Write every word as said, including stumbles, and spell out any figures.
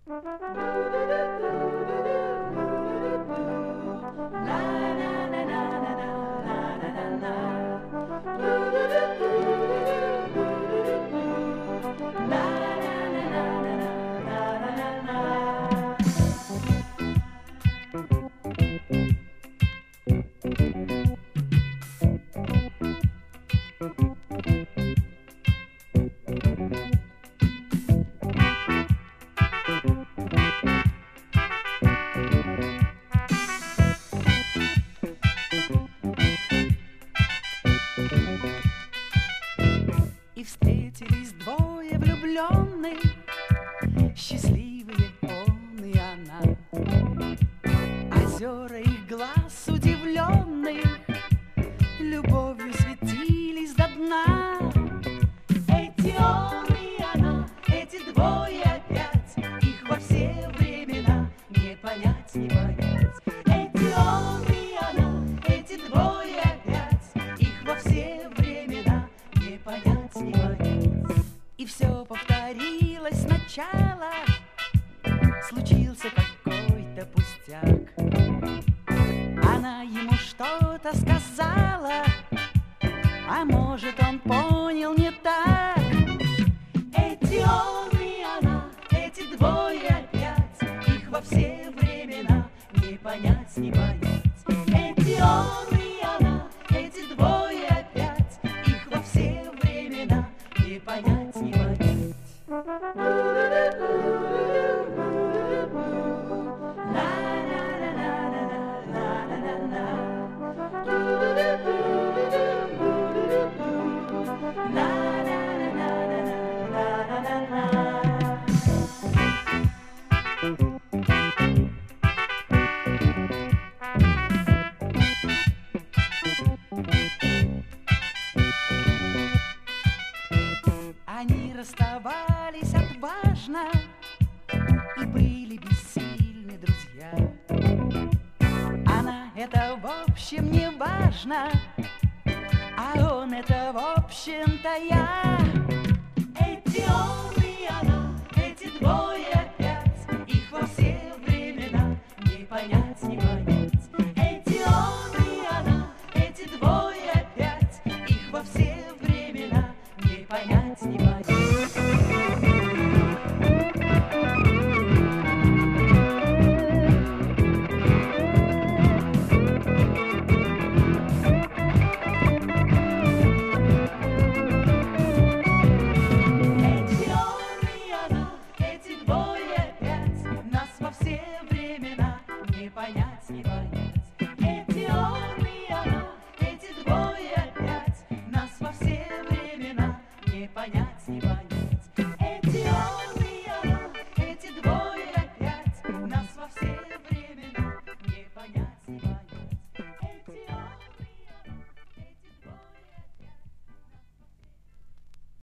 И встретились двое влюбленных, счастливые он и она. Озера их глаз удивленных любовью светились до дна. Эти он и она, эти двое опять, их во все времена не понять, не понять. Эти он и она, эти двое опять, их во все времена не понять, не понять. И все повторилось сначала, случился какой-то пустяк. Она ему что-то сказала, а может, он понял не так. Эти он и она, эти двое опять, их во все времена не понять, не понять. Эти он и она, эти двое опять, их во все времена не понять, не понять. Они расставались отважно и были бессильны друзья. Она это в общем не важно, а он это в общем-то я. Эти он